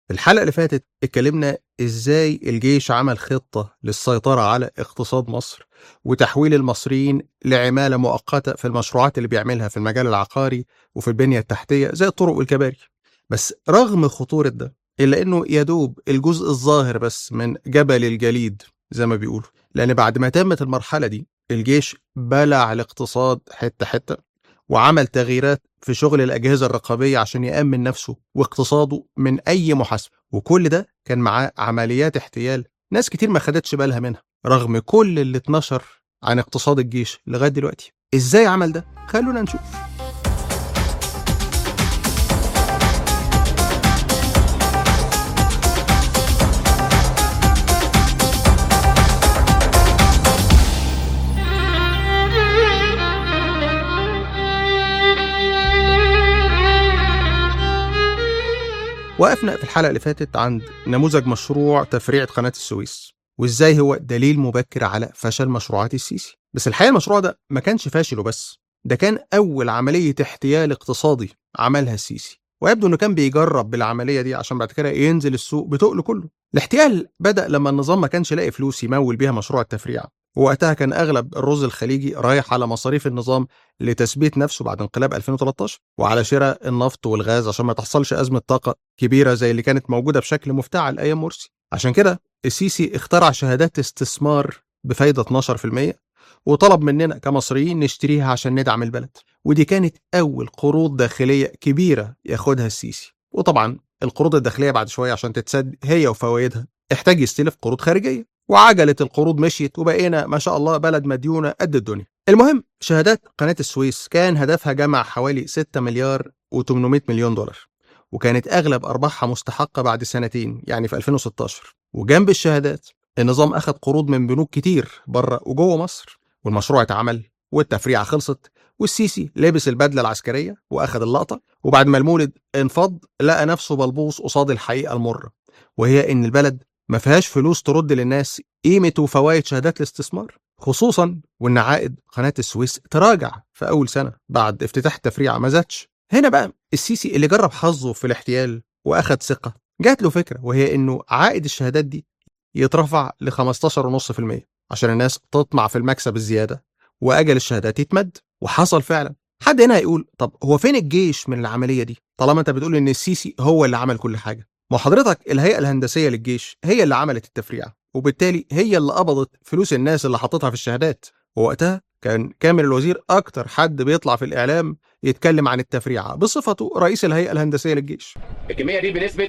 في الحلقة اللي فاتت اتكلمنا ازاي الجيش عمل خطة للسيطرة على اقتصاد مصر وتحويل المصريين لعمالة مؤقتة في المشروعات اللي بيعملها في المجال العقاري وفي البنية التحتية زي الطرق والكباري. بس رغم خطورة ده إلا إنه يدوب الجزء الظاهر بس من جبل الجليد زي ما بيقولوا، لأن بعد ما تمت المرحلة دي الجيش بلع الاقتصاد حتة حتة وعمل تغييرات في شغل الأجهزة الرقابية عشان يأمن نفسه واقتصاده من أي محاسبة، وكل ده كان معاه عمليات احتيال ناس كتير ما خدتش بالها منها رغم كل اللي اتنشر عن اقتصاد الجيش لغاية دلوقتي. إزاي عمل ده؟ خلونا نشوف. وقفنا في الحلقة اللي فاتت عند نموذج مشروع تفريعة قناة السويس وإزاي هو دليل مبكر على فشل مشروعات السيسي. بس الحقيقة المشروع ده ما كانش فاشل وبس، ده كان أول عملية احتيال اقتصادي عملها السيسي، ويبدو إنه كان بيجرب بالعملية دي عشان بعد كده ينزل السوق بتقله كله. الاحتيال بدأ لما النظام ما كانش لاقي فلوس يمول بيها مشروع التفريعة، ووقتها كان أغلب الرز الخليجي رايح على مصاريف النظام لتثبيت نفسه بعد انقلاب 2013 وعلى شراء النفط والغاز عشان ما تحصلش أزمة طاقة كبيرة زي اللي كانت موجودة بشكل مفتعل أيام مرسي. عشان كده السيسي اخترع شهادات استثمار بفايدة 12% وطلب مننا كمصريين نشتريها عشان ندعم البلد، ودي كانت أول قروض داخلية كبيرة ياخدها السيسي. وطبعا القروض الداخلية بعد شوية عشان تتسد هي وفوائدها احتاج يستلف قروض خارجية، وعجلة القروض مشيت وبقينا ما شاء الله بلد مديونة قد الدنيا. المهم شهادات قناة السويس كان هدفها جمع حوالي 6 مليار و800 مليون دولار، وكانت أغلب أرباحها مستحقة بعد سنتين يعني في 2016. وجنب الشهادات النظام أخذ قروض من بنوك كتير بره وجوه مصر، والمشروع اتعمل والتفريعة خلصت والسيسي لبس البدلة العسكرية وأخذ اللقطة، وبعد ما المولد انفض لقى نفسه بلبوص قصاد الحقيقة المرة، وهي إن البلد ما فيهاش فلوس ترد للناس قيمة وفوائد شهادات الاستثمار، خصوصا وإن عائد قناة السويس تراجع في أول سنة بعد افتتاح التفريعة ما زادش. هنا بقى السيسي اللي جرب حظه في الاحتيال وأخد ثقة جات له فكرة، وهي إنه عائد الشهادات دي يترفع ل 15.5% عشان الناس تطمع في المكسب الزيادة وأجل الشهادات يتمد. وحصل فعلا. حد هنا هيقول طب هو فين الجيش من العملية دي طالما أنت بتقول إن السيسي هو اللي عمل كل حاجة؟ ما حضرتك الهيئة الهندسية للجيش هي اللي عملت التفريعة، وبالتالي هي اللي قبضت فلوس الناس اللي حطتها في الشهادات، ووقتها كان كامل الوزير أكتر حد بيطلع في الإعلام يتكلم عن التفريعة بصفته رئيس الهيئة الهندسية للجيش. الكمية دي بنسبة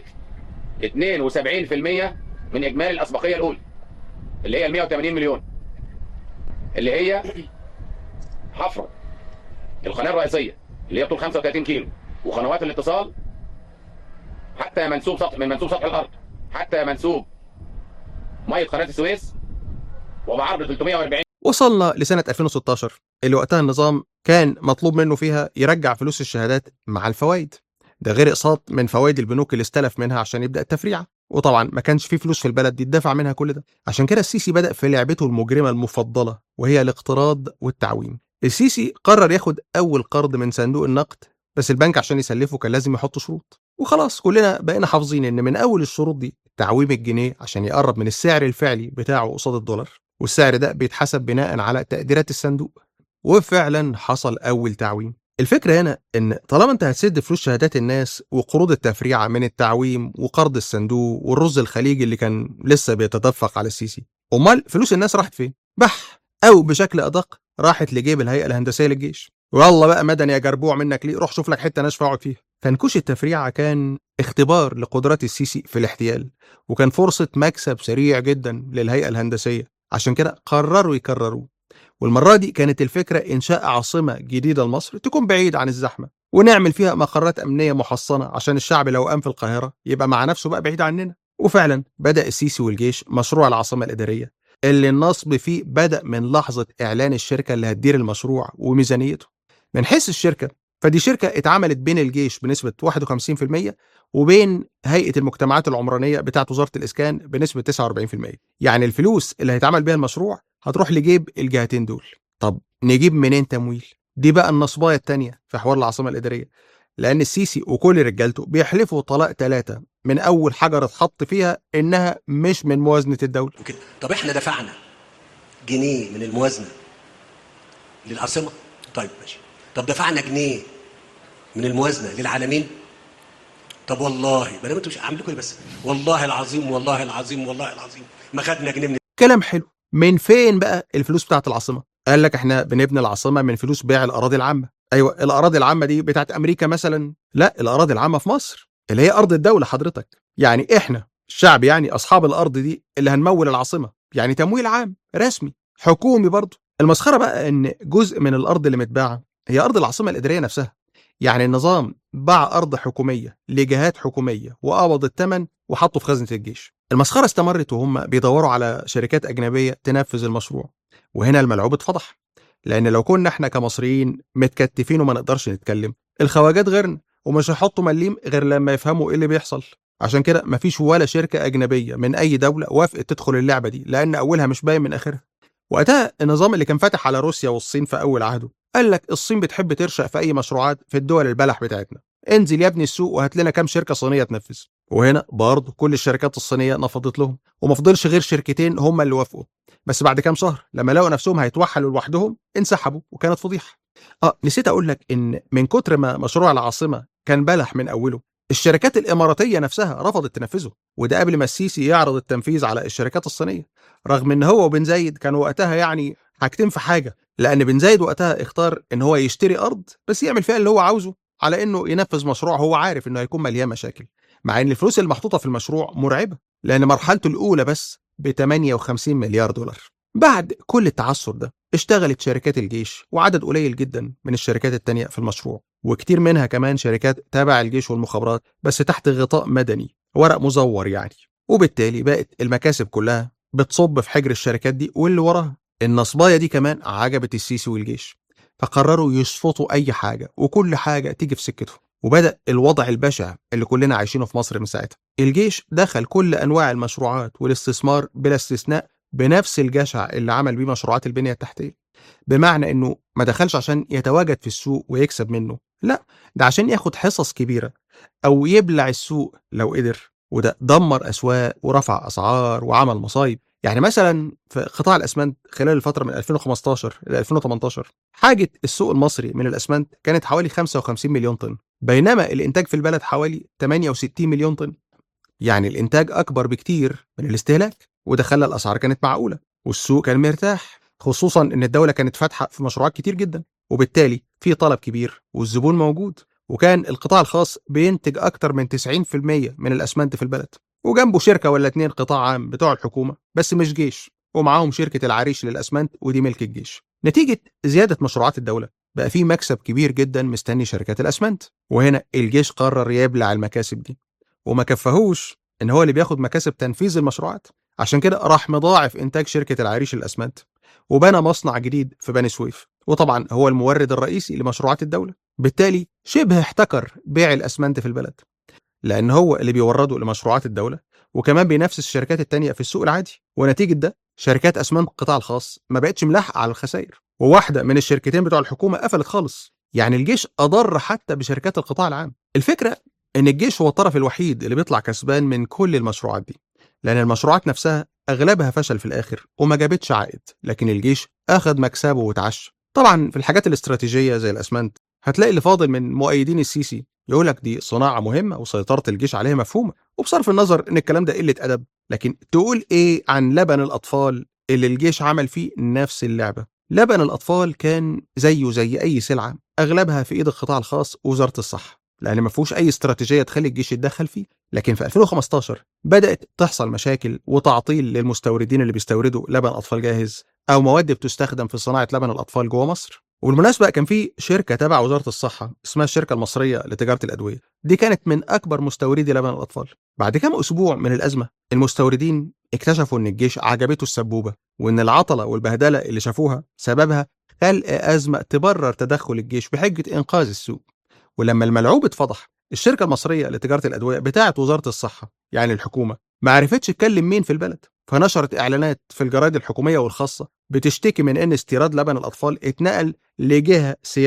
72% من إجمالي الأسبقية الأولى اللي هي 180 مليون، اللي هي حفرة القناة الرئيسية اللي هي طول 35 كيلو، وقنوات الاتصال حتى منسوب سطح من منسوب سطح الأرض حتى منسوب مية قناة السويس وبعرض 340. وصلنا لسنة 2016 اللي وقتها النظام كان مطلوب منه فيها يرجع فلوس الشهادات مع الفوائد، ده غير اقساط من فوائد البنوك اللي استلف منها عشان يبدأ التفريعة، وطبعا ما كانش فيه فلوس في البلد دي يدفع منها كل ده. عشان كده السيسي بدأ في لعبته المجرمة المفضلة وهي الاقتراض والتعويم. السيسي قرر ياخد أول قرض من صندوق النقد، بس البنك عشان يسلفه كان لازم يحط شروط، وخلاص كلنا بقينا حافظين ان من اول الشروط دي تعويم الجنيه عشان يقرب من السعر الفعلي بتاعه قصاد الدولار، والسعر ده بيتحسب بناء على تقديرات الصندوق. وفعلا حصل اول تعويم. الفكرة هنا ان طالما انت هتسد فلوس شهادات الناس وقروض التفريعة من التعويم وقرض الصندوق والرز الخليجي اللي كان لسه بيتدفق على السيسي، امال فلوس الناس راحت فين؟ بح، او بشكل ادق راحت لجيب الهيئة الهندسية للجيش. والله بقى مدني يا جربوع منك ليه، روح شوف لك حتة ناشفة اقعد فيها. فنكوش التفريعة كان اختبار لقدرات السيسي في الاحتيال، وكان فرصة مكسب سريع جدا للهيئة الهندسية، عشان كده قرروا يكرروه. والمرة دي كانت الفكرة إنشاء عاصمة جديدة لمصر تكون بعيد عن الزحمة، ونعمل فيها مقرات أمنية محصنة عشان الشعب لو قام في القاهرة يبقى مع نفسه بقى بعيد عننا. وفعلا بدأ السيسي والجيش مشروع العاصمة الإدارية اللي النصب فيه بدأ من لحظة إعلان الشركة اللي هتدير المشروع وميزانيته. من حيث الشركة فدي شركة اتعملت بين الجيش بنسبة 51% وبين هيئة المجتمعات العمرانية بتاعة وزارة الإسكان بنسبة 49%، يعني الفلوس اللي هيتعمل بيها المشروع هتروح لجيب الجهتين دول. طب نجيب منين تمويل؟ دي بقى النصباية التانية في حوار العاصمة الإدارية. لأن السيسي وكل رجالته بيحلفوا طلاق 3 من أول حجر اتحط فيها إنها مش من موازنة الدولة. طب إحنا دفعنا جنيه من الموازنة للعاصمة؟ طيب ماشي. طب دفعنا جنيه من الموازنة للعالمين؟ طب والله ما دام انتوا مش عاملين كده بس والله العظيم والله العظيم والله العظيم ما خدنا جنيه من. كلام حلو. من فين بقى الفلوس بتاعت العاصمة؟ قال لك احنا بنبني العاصمة من فلوس بيع الأراضي العامة. أيوة، الأراضي العامة دي بتاعت أمريكا مثلا؟ لا، الأراضي العامة في مصر اللي هي أرض الدولة حضرتك. يعني احنا الشعب، يعني أصحاب الأرض دي اللي هنمول العاصمة، يعني تمويل عام رسمي حكومي برضه. المسخرة بقى إن جزء من الأرض اللي متباعة هي أرض العاصمة الإدارية نفسها. يعني النظام باع أرض حكومية لجهات حكومية وقبض الثمن وحطه في خزنة الجيش. المسخرة استمرت وهم بيدوروا على شركات أجنبية تنفذ المشروع، وهنا الملعوب اتفضح. لأن لو كنا احنا كمصريين متكتفين وما نقدرش نتكلم، الخواجات غيرنا ومش هيحطوا مليم غير لما يفهموا ايه اللي بيحصل. عشان كده مفيش ولا شركة أجنبية من أي دولة وافقت تدخل اللعبة دي، لأن أولها مش باين من آخرها. وقتها النظام اللي كان فاتح على روسيا والصين في أول عهده قال لك الصين بتحب ترشق في أي مشروعات في الدول البلح بتاعتنا، انزل يا ابني السوق وهات لنا كام شركة صينية تنفذ. وهنا برضه كل الشركات الصينية نفضت لهم، وما فضلش غير شركتين هم اللي وافقوا. بس بعد كام شهر لما لقوا نفسهم هيتوحلوا لوحدهم انسحبوا، وكانت فضيحة. نسيت أقول لك إن من كتر ما مشروع العاصمة كان بلح من أوله، الشركات الإماراتية نفسها رفضت تنفذه، وده قبل ما السيسي يعرض التنفيذ على الشركات الصينية. رغم إن هو وبن زايد كانوا وقتها يعني حاجتين في حاجة، لأن بن زايد وقتها اختار إن هو يشتري أرض بس يعمل فيها اللي هو عاوزه، على إنه ينفذ مشروع هو عارف إنه هيكون مليان مشاكل. مع إن الفلوس المحطوطة في المشروع مرعبة، لأن مرحلته الأولى بس ب 58 مليار دولار. بعد كل التعثر ده اشتغلت شركات الجيش وعدد قليل جدا من الشركات التانية في المشروع، وكتير منها كمان شركات تابع الجيش والمخابرات بس تحت غطاء مدني، ورق مزور يعني. وبالتالي بقت المكاسب كلها بتصب في حجر الشركات دي واللي وراها. النصباية دي كمان عجبت السيسي والجيش، فقرروا يشفطوا أي حاجة وكل حاجة تيجي في سكتهم. وبدأ الوضع البشع اللي كلنا عايشينه في مصر من ساعتها. الجيش دخل كل أنواع المشروعات والاستثمار بلا استثناء بنفس الجشع اللي عمل بيه مشروعات البنية التحتية. بمعنى إنه ما دخلش عشان يتواجد في السوق ويكسب منه، لا، ده عشان ياخد حصص كبيرة أو يبلع السوق لو قدر. وده دمر أسواق ورفع أسعار وعمل مصايب. يعني مثلا في قطاع الأسمنت خلال الفترة من 2015 ل 2018 حاجة السوق المصري من الأسمنت كانت حوالي 55 مليون طن، بينما الإنتاج في البلد حوالي 68 مليون طن. يعني الإنتاج أكبر بكتير من الاستهلاك، وده خلى الأسعار كانت معقولة والسوق كان مرتاح، خصوصا إن الدولة كانت فاتحة في مشروعات كتير جدا، وبالتالي في طلب كبير والزبون موجود. وكان القطاع الخاص بينتج أكتر من 90% من الأسمنت في البلد، وجنبه شركة ولا 2 قطاع عام بتوع الحكومة بس مش جيش، ومعاهم شركة العريش للأسمنت ودي ملك الجيش. نتيجة زيادة مشروعات الدولة بقى في مكسب كبير جدا مستني شركات الأسمنت، وهنا الجيش قرر يبلع المكاسب دي، وما كفهوش ان هو اللي بياخد مكاسب تنفيذ المشروعات. عشان كده راح مضاعف انتاج شركة العريش الأسمنت وبنى مصنع جديد في بني سويف، وطبعا هو المورد الرئيسي لمشروعات الدولة. بالتالي شبه احتكر بيع الأسمنت في البلد، لأن هو اللي بيورده لمشروعات الدولة وكمان بينافس الشركات التانية في السوق العادي. ونتيجة ده شركات أسمنت القطاع الخاص ما بقتش ملاحقة على الخسائر، وواحدة من الشركتين بتوع الحكومة قفلت خالص. يعني الجيش أضر حتى بشركات القطاع العام. الفكرة إن الجيش هو الطرف الوحيد اللي بيطلع كسبان من كل المشروعات دي، لأن المشروعات نفسها أغلبها فشل في الآخر وما جابتش عائد، لكن الجيش أخذ مكسبه وتعشى. طبعا في الحاجات الاستراتيجية زي الأسمنت هتلاقي اللي فاضل من مؤيدين السيسي يقولك دي صناعة مهمة وسيطرة الجيش عليها مفهومة، وبصرف النظر إن الكلام ده قلة أدب. لكن تقول إيه عن لبن الأطفال اللي الجيش عمل فيه نفس اللعبة؟ لبن الأطفال كان زيه زي أي سلعة أغلبها في إيد القطاع الخاص ووزارة الصحة، لأن ما فيهوش أي استراتيجية تخلي الجيش يتدخل فيه. لكن في 2015 بدأت تحصل مشاكل وتعطيل للمستوردين اللي بيستوردوا لبن أطفال جاهز أو مواد بتستخدم في صناعة لبن الأطفال جوه مصر. وبالمناسبة كان في شركة تبع وزارة الصحة اسمها الشركة المصرية لتجارة الأدوية، دي كانت من أكبر مستوردي لبن الأطفال. بعد كام أسبوع من الأزمة المستوردين اكتشفوا إن الجيش عجبته السبوبة، وإن العطلة والبهدلة اللي شافوها سببها خلق أزمة تبرر تدخل الجيش بحجة إنقاذ السوق. ولما الملعوب اتفضح، الشركة المصرية لتجارة الأدوية بتاعة وزارة الصحة يعني الحكومة ما عرفتش تكلم مين في البلد، فنشرت إعلانات في الجرايد الحكومية والخاصة بتشتكي من إن استيراد لبن الأطفال اتنقل لجهة سيادية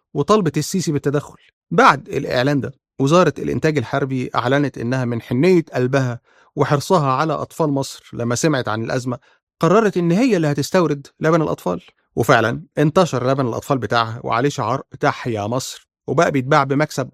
وطالبت السيسي بالتدخل. بعد الإعلان ده وزارة الإنتاج الحربي أعلنت إنها من حنية قلبها وحرصها على أطفال مصر لما سمعت عن الأزمة قررت إن هي اللي هتستورد لبن الأطفال. وفعلا انتشر لبن الأطفال بتاعها وعليه شعار تحيا مصر، وبقى بيتباع بمكسب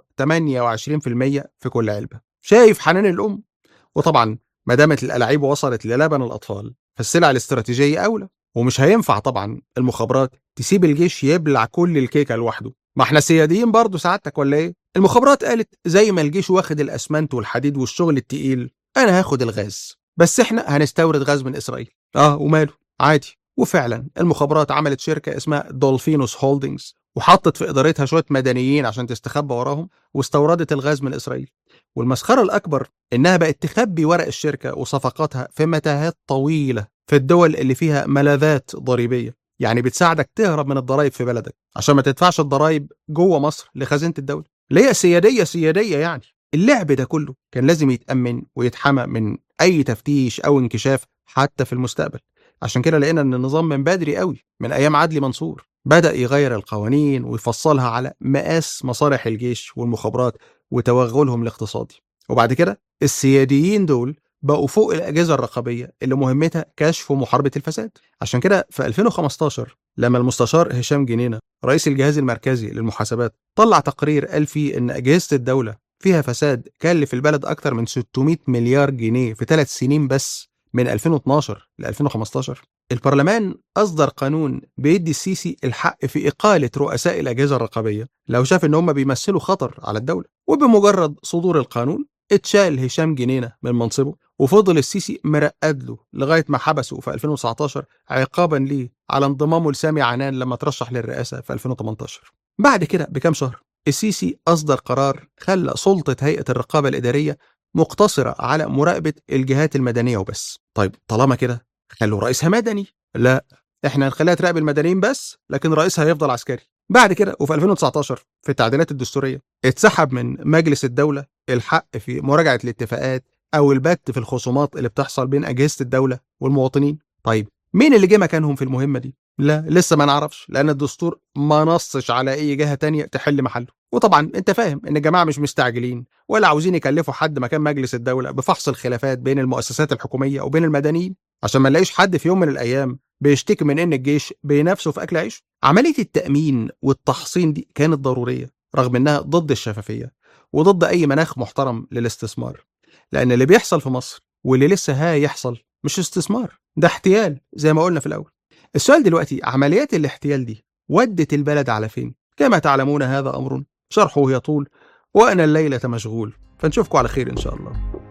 28% في كل علبة. شايف حنان الأم؟ وطبعا ما دامت الألاعيب وصلت للبن الأطفال فالسلع الاستراتيجية أولى، ومش هينفع طبعا المخابرات تسيب الجيش يبلع كل الكيكة لوحده. ما احنا سياديين برضه سعادتك ولا ايه؟ المخابرات قالت زي ما الجيش واخد الأسمنت والحديد والشغل التقيل أنا هاخد الغاز، بس احنا هنستورد غاز من إسرائيل. وماله عادي. وفعلا المخابرات عملت شركة اسمها دولفينوس هولدينجز وحطت في إدارتها شوية مدنيين عشان تستخبى وراهم، واستوردت الغاز من إسرائيل. والمسخرة الأكبر إنها بقت تخبي ورق الشركة وصفقاتها في متاهات طويلة في الدول اللي فيها ملاذات ضريبية، يعني بتساعدك تهرب من الضرائب في بلدك عشان ما تدفعش الضرائب جوه مصر لخزينة الدولة، اللي هي سيادية يعني. اللعب ده كله كان لازم يتأمن ويتحمى من أي تفتيش أو انكشاف حتى في المستقبل. عشان كده لقينا إن النظام من بدري قوي من أيام عدلي منصور بدأ يغير القوانين ويفصلها على مقاس مصالح الجيش والمخابرات وتوغلهم الاقتصادي. وبعد كده السياديين دول بقوا فوق الأجهزة الرقابية اللي مهمتها كشف ومحاربة الفساد. عشان كده في 2015 لما المستشار هشام جنينة رئيس الجهاز المركزي للمحاسبات طلع تقرير قال فيه إن أجهزة الدولة فيها فساد كلف البلد أكتر من 600 مليار جنيه في 3 سنين بس من 2012 ل 2015. البرلمان أصدر قانون بيدي السيسي الحق في إقالة رؤساء الأجهزة الرقابية لو شاف إن هم بيمثلوا خطر على الدولة. وبمجرد صدور القانون اتشال هشام جنينة من منصبه، وفضل السيسي مرقد له لغاية ما حبسه في 2019 عقابا ليه على انضمامه لسامي عنان لما ترشح للرئاسة في 2018. بعد كده بكام شهر السيسي أصدر قرار خلى سلطة هيئة الرقابة الإدارية مقتصرة على مراقبة الجهات المدنية وبس. طيب طالما كده خلوا رئيسها مدني. لا، احنا هنخليها تراقب المدنيين بس لكن رئيسها هيفضل عسكري. بعد كده وفي 2019 في التعديلات الدستورية اتسحب من مجلس الدولة الحق في مراجعة الاتفاقات أو البت في الخصومات اللي بتحصل بين أجهزة الدولة والمواطنين. طيب مين اللي جه مكانهم في المهمة دي؟ لا لسه ما نعرفش، لأن الدستور ما نصش على أي جهة تانية تحل محله. وطبعا أنت فاهم إن الجماعة مش مستعجلين ولا عاوزين يكلفوا حد مكان مجلس الدولة بفحص الخلافات بين المؤسسات الحكومية وبين المدنيين عشان ما نلاقيش حد في يوم من الأيام بيشتكي من إن الجيش بينافسه في أكل عيش. عملية التأمين والتحصين دي كانت ضرورية رغم إنها ضد الشفافية وضد أي مناخ محترم للاستثمار، لأن اللي بيحصل في مصر واللي لسه هيحصل مش استثمار، ده احتيال زي ما قلنا في الأول. السؤال دلوقتي عمليات الاحتيال دي ودت البلد على فين؟ كما تعلمون هذا أمر شرحه يطول وأنا الليلة مشغول، فنشوفكم على خير إن شاء الله.